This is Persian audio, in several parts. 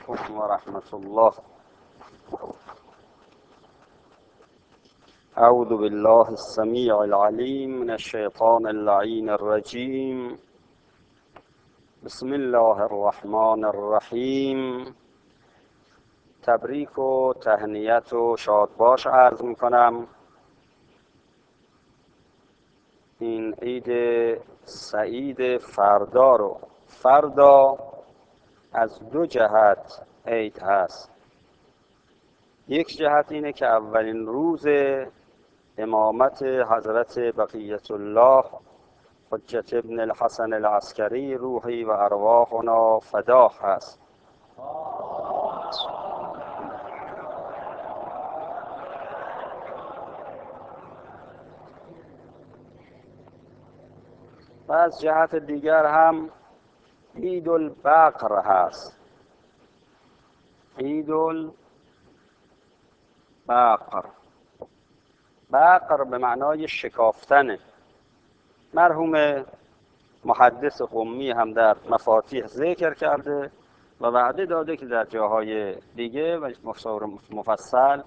علیکم و رحمت الله. اعوذ بالله السمیع العلیم من الشیطان اللعین الرجیم. بسم الله الرحمن الرحیم. تبریک و تهنیت و شادباش عرض می کنم. این عید سعید فردا از دو جهت عید هست. یک جهت اینه که اولین روز امامت حضرت بقیت الله حجت ابن الحسن العسکری روحی و ارواحنا فداه هست. و از جهت دیگر هم عید البقر هست. عید البقر، بقر به معنای شکافتن. مرحوم محدث قمی هم در مفاتیح ذکر کرده و وعده داده که در جاهای دیگه و مفصل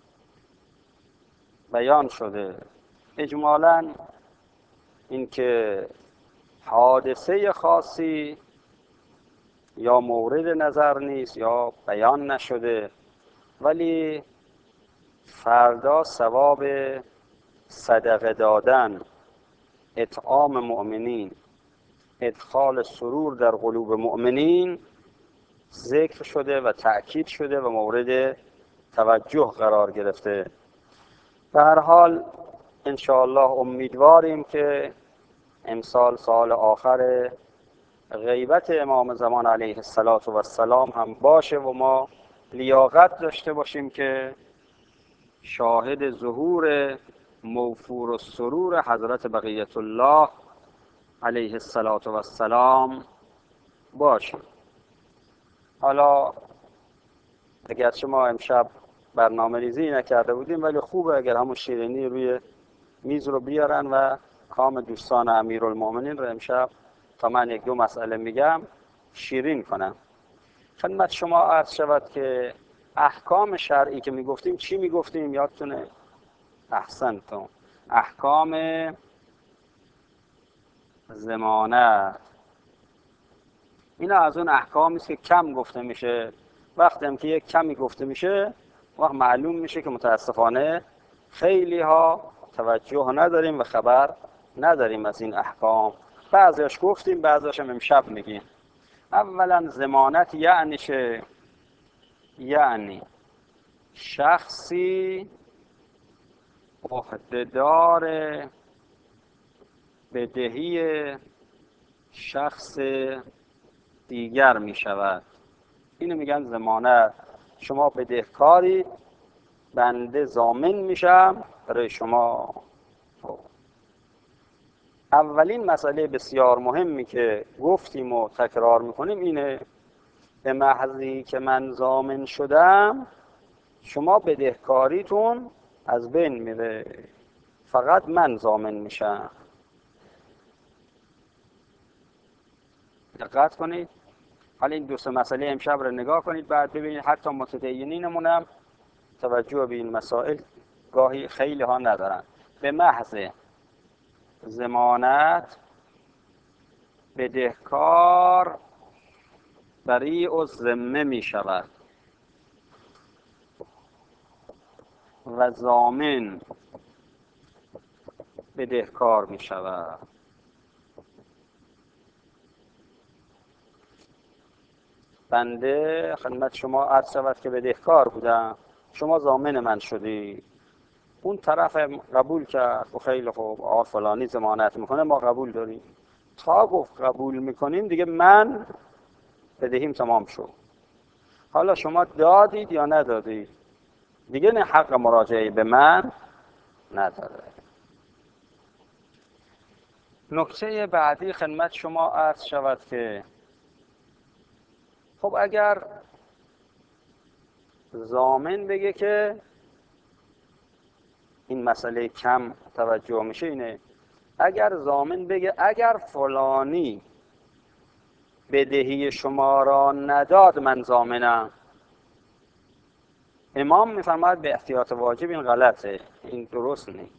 بیان شده. اجمالاً اینکه حادثه خاصی یا مورد نظر نیست یا بیان نشده، ولی فردا ثواب صدقه دادن، اطعام مؤمنین، ادخال سرور در قلوب مؤمنین ذکر شده و تأکید شده و مورد توجه قرار گرفته. به هر حال انشاءالله امیدواریم که امسال سال آخر غیبت امام زمان علیه السلام هم باشه و ما لیاقت داشته باشیم که شاهد ظهور موفور السرور حضرت بقیت الله علیه السلام باشیم. حالا اگرچه ما امشب برنامه ریزی نکرده بودیم، ولی خوبه اگر همون شیرینی روی میز رو بیارن و کام دوستان امیرالمومنین رو امشب تا من یک دو مسئله میگم شیرین کنم. خدمت شما عرض شود که احکام شرعی که میگفتیم چی میگفتیم یادتونه؟ احسنتم. احکام ضمانت. اینا از اون احکامی است که کم گفته میشه. وقتی هم که یک کمی گفته میشه وقت معلوم میشه که متاسفانه خیلی ها توجه نداریم و خبر نداریم از این احکام. بعضیش گفتیم، بعضیش هم امشب میگیم. اولا ضمانت یعنی چه؟ یعنی شخصی عهده‌دار بدهی شخص دیگر می شود. اینو میگن ضمانت. شما بدهکاری، بنده ضامن میشم برای شما. اولین مسئله بسیار مهمی که گفتیم و تکرار میکنیم اینه، به محضی که من ضامن شدم شما بدهکاریتون از بین میره، فقط من ضامن میشم. دقت کنید. حالا این دو سه مسئله امشب رو نگاه کنید، بعد ببینید حتی متدینینمون هم توجه به این مسائل گاهی خیلی ها ندارن. به محض ضمانت بدهکار بریء الذمه می شود و ضامن بدهکار می شود. بنده خدمت شما عرض شود که بدهکار بودم، شما ضامن من شدی، اون طرف قبول کرد و خیلی خوب آقا فلانی ضمانت میکنه ما قبول داریم. تا گفت قبول میکنیم دیگه من بدهیم تمام شد. حالا شما دادید یا ندادید دیگه نه حق مراجعه به من نداره. نکته بعدی خدمت شما عرض شود که خب اگر ضامن بگه که این مسئله کم توجه میشه اینه، اگر ضامن بگه اگر فلانی بدهی شما را نداد من ضامنم. امام میفرماید به احتیاط واجب این غلطه، این درست نیست.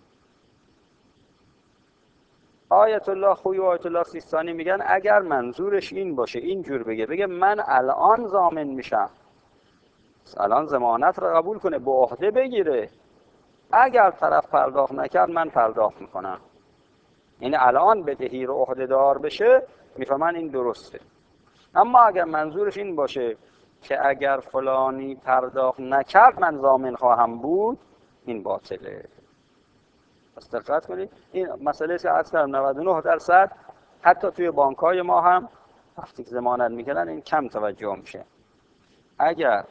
آیت الله خویی و آیت الله سیستانی میگن اگر منظورش این باشه، اینجور بگه من الان ضامن میشم، الان ضمانت را قبول کنه، به عهده بگیره، اگر طرف پرداخت نکرد من پرداخت میکنم، یعنی الان بدهی رو عهده دار بشه، میفهمن این درسته. اما اگر منظورش این باشه که اگر فلانی پرداخت نکرد من ضامن خواهم بود، این باطله. پس دقت کنید، این مسئله که از 99% حتی توی بانک‌های ما هم وقتی ضمانت میکنن این کم توجه میشه. اگر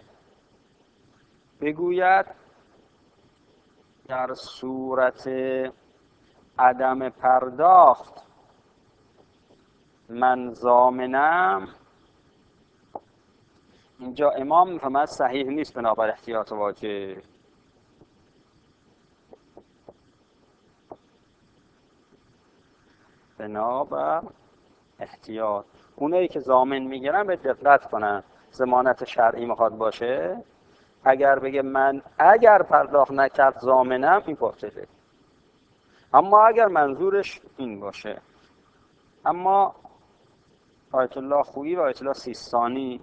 بگوید در صورت عدم پرداخت من ضامنم، اینجا امام میفهمد صحیح نیست بنابر احتیاط واجب. بنابر احتیاط، اونایی که ضامن میگیرن به دقت کنن، ضمانت شرعی میخواد باشه، اگر بگه من اگر پرداخت نکرد ضامنم، این باطله. اما اگر منظورش این باشه، اما آیت الله خویی و آیت الله سیستانی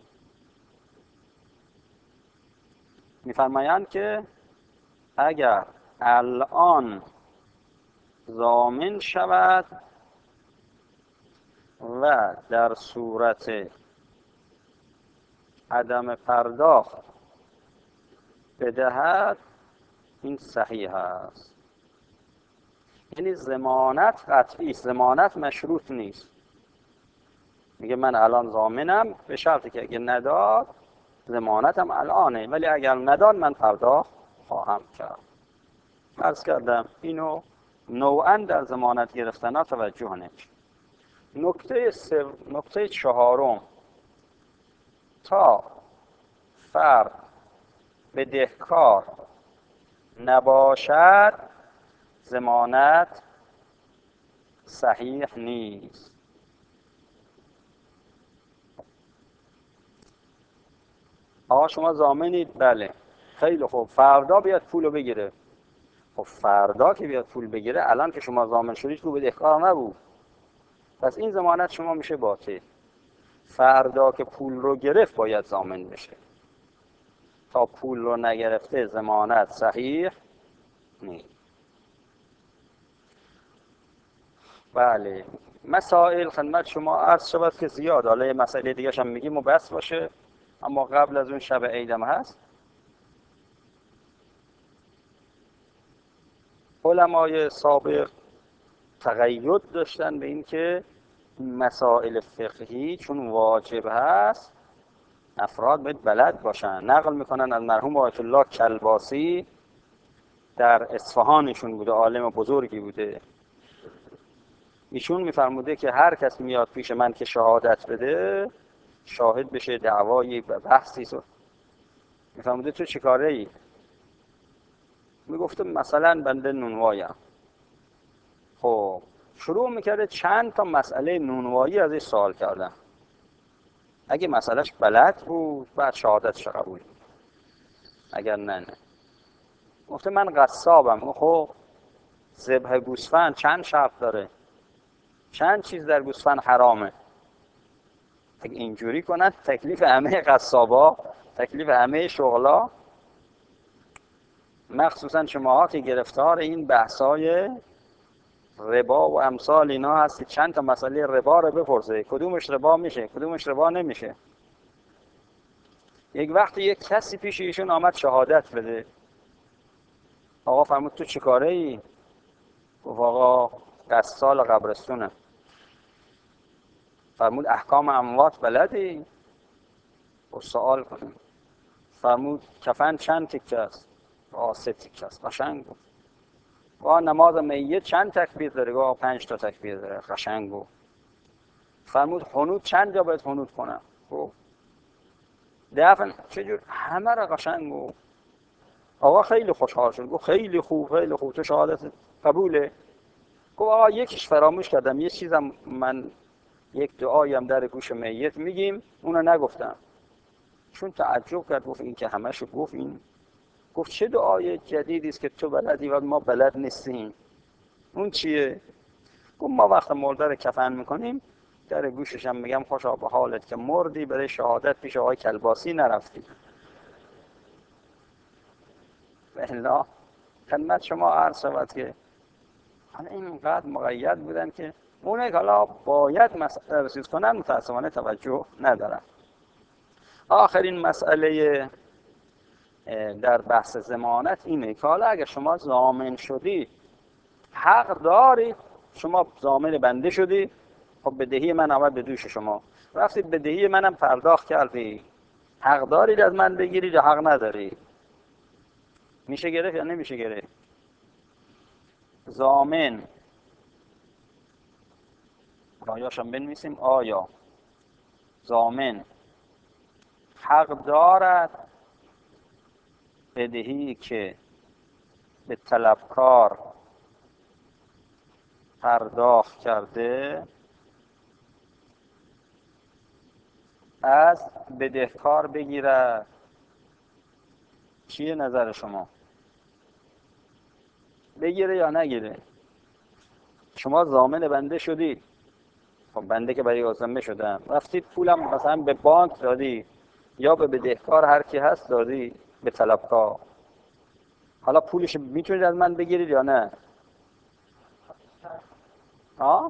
میفرمایند که اگر الان ضامن شود و در صورت عدم پرداخت بدهد، این صحیح است. یعنی ضمانت قطعی است، ضمانت مشروط نیست. میگه من الان ضامنم به شرطی که اگه نداد ضمانتم الانه، ولی اگر نداد من پرداخت خواهم کرد. عرض کردم اینو نوعاً در ضمانت گرفتنها توجه نمیشه. نکته چهارم، تا فرد بدهکار نباشد ضمانت صحیح نیست. آقا شما ضامنید؟ بله. خیلی خوب، فردا بیاد پولو بگیره. خب فردا که بیاد پول بگیره، الان که شما ضامن شدید که بدهکار نبود، پس این ضمانت شما میشه باطل. فردا که پول رو گرفت باید ضامن بشه. تا پول رو نگرفته ضمانت صحیح نیست. بله، مسائل خدمت شما عرض شود که زیاد، حالا یه مسئله دیگه هم میگیم و بس باشه، اما قبل از اون شب عیدم هست. علمای سابق تقید داشتن به این که مسائل فقهی چون واجب هست افراد باید بلد باشن. نقل میکنن از مرحوم آیت الله کلباسی، در اصفهانشون بوده، عالم بزرگی بوده. ایشون میفرموده که هر کس میاد پیش من که شهادت بده، شاهد بشه دعوایی بحثی، میفرموده تو چی کاره ای؟ میگفتم مثلا بنده نونوایم. خب شروع میکرده چند تا مسئله نونوایی ازش سوال کردن. اگه مسئلهش بلد بود بعد شهادتش قبول، اگر نه گفته من قصابم. خب ذبح گوسفند چند شرط داره، چند چیز در گوسفند حرامه. اگه اینجوری کنن تکلیف همه قصابا، تکلیف همه شغلا، مخصوصا شماها که گرفتار این بحثای ربا و امثال اینا هستی، چند تا مسئله ربا رو بپرسه، کدومش ربا میشه کدومش ربا نمیشه. یک وقتی یک کسی پیش ایشون آمد شهادت بده. آقا فرمود تو چی کاره ای؟ گفت آقا قصال قبرستونه. فرمود احکام اموات بلدی؟ و سوال کنیم. فرمود کفن چند تکه است؟ 3 تکه است. قشنگ بود. و نماز میت چند تکبیر داره؟ گفت 5 تا تکبیر داره. قشنگ بود. فرمود حنوت چند جا باید حنوت کنم؟ گفت دفن چجور؟ همه را قشنگ بود. آقا خیلی خوشحال شد. گفت خیلی خوب خیلی خوب، تو شهادت قبوله. گفت آقا یکیش فراموش کردم، یه چیزم من یک دعایی هم در گوش میت میگیم، اونو نگفتم. چون تعجب کرد، گفت این که همشو گفت. این گفت چه دعای جدیدی است که تو بلدی و ما بلد نیستیم؟ اون چیه؟ گفت ما وقت مرده رو کفن میکنیم در گوشش هم میگم خوشا به حالت که مردی برای شهادت پیش آقای کلباسی نرفتی. الا خدمت شما عرض شود که حالا اینقدر مقید بودن که اونه که حالا باید مسئله رسید کنن متاسفانه توجه ندارن. آخرین مسئله در بحث ضمانت اینه که حالا اگر شما ضامن شدید حق دارید، شما ضامن بنده شدید، خب بدهی من آمد به دوش شما، رفتید بدهی منم پرداخت کردید، حق دارید از من بگیرید یا حق ندارید؟ میشه گرفت یا نمیشه گرفت؟ ضامن رایاشم بنویسیم. آیا ضامن حق دارد بدهی که به طلبکار پرداخت کرده از بدهکار بگیرد؟ چیه نظر شما؟ بگیره یا نگیره؟ شما ضامن بنده شدید، خب بنده که برای ذمه شدم، رفتید پولم مثلا به بانک دادی یا به بدهکار هر کی هست دادی، به طلبکار، حالا پولش میتونید از من بگیرید یا نه؟ ها؟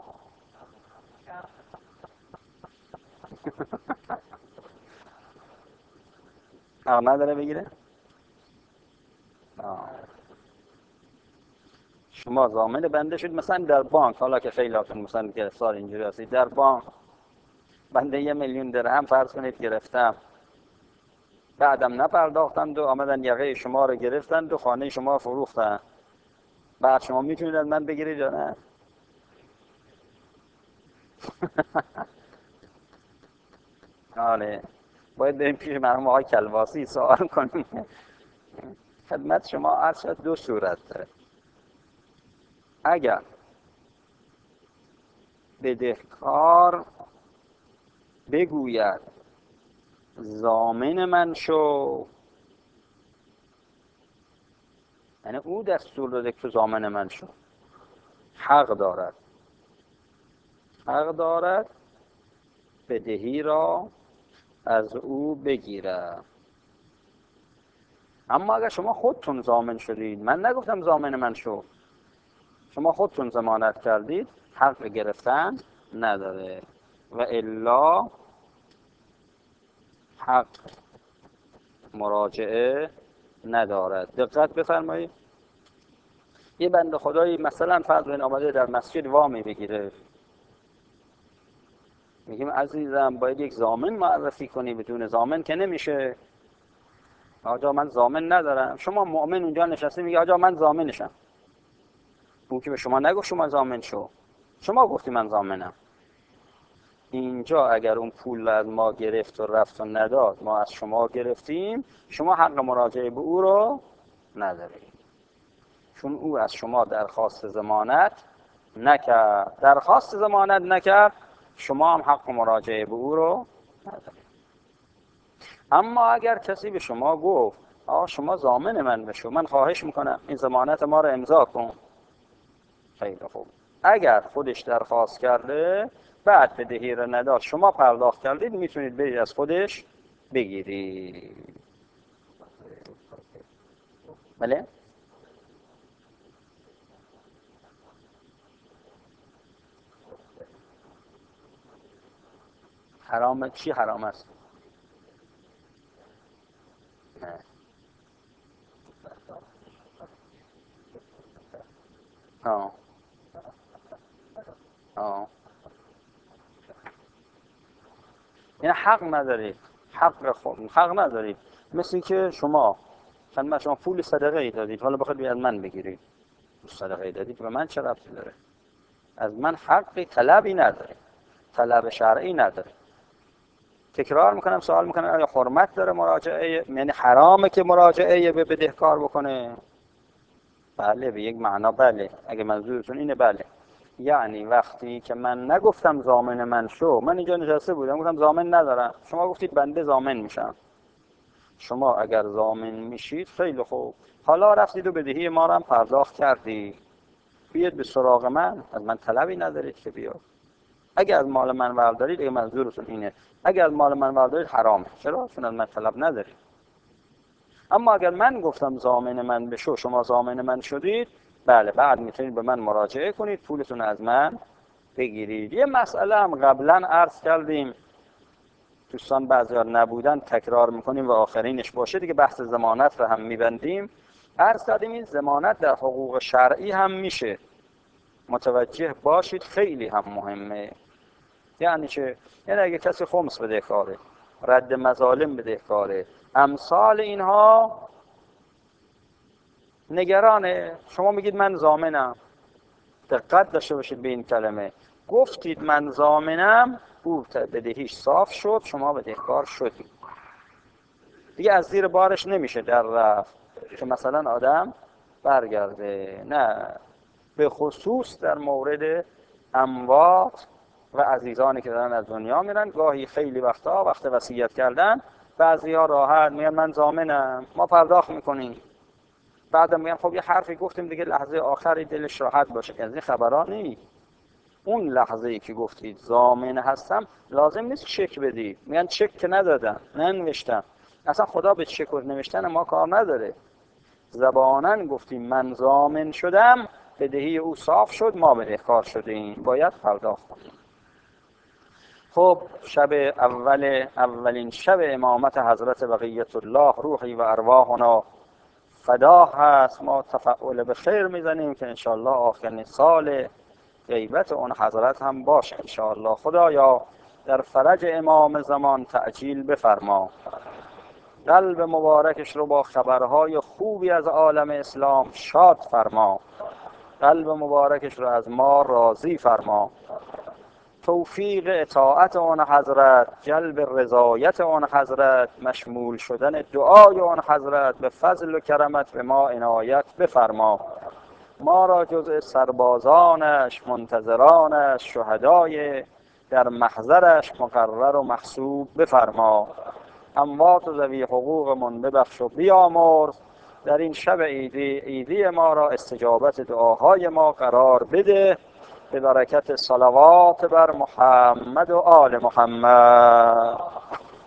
حق نداره بگیره؟ شما ضامن بنده شد مثلا در بانک، حالا که خیلیاتون مثلا گرفتار اینجوری هستید، در بانک بنده 1,000,000 درهم فرض کنید گرفتم، بعدم نپرداختند و آمدن یقه شما رو گرفتند و خانه شما فروختن، بعد شما میتونید از من بگیرید یا نه؟ آره، باید بریم پیش مرحوم آقای کلباسی سوال کنیم. خدمت شما عرض شد دو صورت داره. اگر بدهکار بگوید ضامن من شو، یعنی او دستور داده که ضامن من شو، حق دارد بدهی را از او بگیره. اما اگر شما خودتون ضامن شدید، من نگفتم ضامن من شو، شما خودتون ضمانت کردید، حق گرفتن نداره و الا حق مراجعه ندارد. دقت بفرمایید. یه بنده خدایی مثلا فرض بین آمده در مسجد وامی بگیره، میگیم عزیزم باید یک ضامن معرفی کنی، بدون ضامن که نمیشه. آجا من ضامن ندارم. شما مؤمن اونجا نشستی میگه آجا من ضامنشم، اون که به شما نگفت شما ضامن شو، شما گفتی من ضامنم. اینجا اگر اون پول از ما گرفت و رفت و نداد، ما از شما گرفتیم، شما حق مراجعه به او رو ندارید، چون او از شما درخواست ضمانت نکرد، شما هم حق مراجعه به او رو ندارید. اما اگر کسی به شما گفت شما ضامن من بشو، من خواهش میکنم این ضمانت ما رو امضا کن، خیلی خوب. اگر خودش درخواست کرده بعد بدهی رو نداد، شما پرداخت کردید، میتونید برید از خودش بگیرید. بله؟ حرام چی حرام است؟ نه. آه. آه. یعنی حق ندارید، حق ندارید. مثل این که شما پول صدقه ای دادید، حالا بخواید از من بگیرید، صدقه ای دادید و من چه ربطی داره؟ از من حقی طلبی نداره، طلب شرعی نداره. تکرار میکنم، سوال میکنم آیا حرمت داره مراجعه، یعنی حرامه که مراجعه به بدهکار بکنه؟ بله، به یک معنا بله. اگه منظورتون اینه بله. یعنی وقتی که من نگفتم ضامن من شو، من اینجا نشسته بودم گفتم ضامن ندارم، شما گفتید بنده ضامن میشم. شما اگر ضامن میشید خیلی خوب، حالا رفتید و بدهی ما رو هم پرداخت کردی، بیاید به سراغ من، از من طلبی ندارید که بیاد. اگر از مال من بردارید، اگه منظورتون اینه اگر از مال من بردارید حرامه، چرا؟ چون از من طلب ندارید. اما اگر من گفتم ضامن من بشو، شما ضامن من شدید، بله، بعد میتونید به من مراجعه کنید، پولتون از من بگیرید. یه مسئله هم قبلا عرض کردیم، دوستان بعضی‌ها نبودن تکرار میکنیم و آخرینش باشه دیگه، بحث ضمانت رو هم میبندیم. عرض کردیم این ضمانت در حقوق شرعی هم میشه، متوجه باشید، خیلی هم مهمه. یعنی چه؟ یعنی اگه کسی خمس بدهکاره، رد مظالم بدهکاره، امثال اینها، نگرانه، شما میگید من ضامنم، دقت داشته باشید به این کلمه، گفتید من ضامنم، او بدهیش صاف شد، شما بدهکار شدید، دیگه از زیر بارش نمیشه در رفت که مثلا آدم برگرده. نه، به خصوص در مورد اموات و عزیزانی که دارن از دنیا میرن، گاهی خیلی وقتا وقت وصیت کردن بعضیا راحت میگن من ضامنم، ما پرداخت میکنیم، بعدم میگن خب یه حرفی گفتیم دیگه لحظه آخری دلش راحت باشه. از این خبرا نیست. اون لحظه ای که گفتید ضامن هستم لازم نیست چک بدید. میگن چک که ندادم، ننوشتم، اصلا خدا به چک و نوشتن ما کار نداره. زباناً گفتیم من ضامن شدم، بدهی او صاف شد، ما بدهکار شدیم، باید پرداخت کنیم. خب شب اولین شب امامت حضرت بقیت الله روحی و ارواحنا فدا هست. ما تفعول به خیر میزنیم که انشاءالله آخرین سال غیبت اون حضرت هم باشه انشاءالله. خدایا در فرج امام زمان تعجیل بفرما، قلب مبارکش رو با خبرهای خوبی از عالم اسلام شاد فرما، قلب مبارکش رو از ما راضی فرما، توفیق اطاعت آن حضرت، جلب رضایت آن حضرت، مشمول شدن دعای آن حضرت به فضل و کرمت به ما عنایت بفرما. ما را جزء سربازانش، منتظرانش، شهدای در محضرش مقرر و محسوب بفرما. اموات و ذوی حقوقمون ببخش و بیامرز. در این شب عیدی ما را استجابت دعاهای ما قرار بده، به برکت صلوات بر محمد و آل محمد.